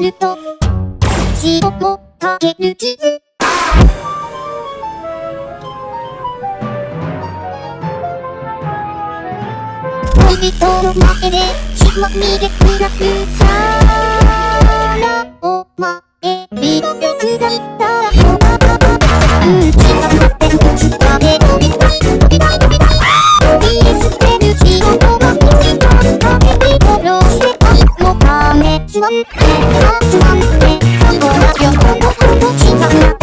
ると血をもかける傷恋人の前で血まみれ砕く皿を前によくだったら血が立ってる口まで飛びたい飛びたい飛びたい飛び捨てる血をまみれた壁に殺して愛のためつまんでつまんで最後は横の半分違う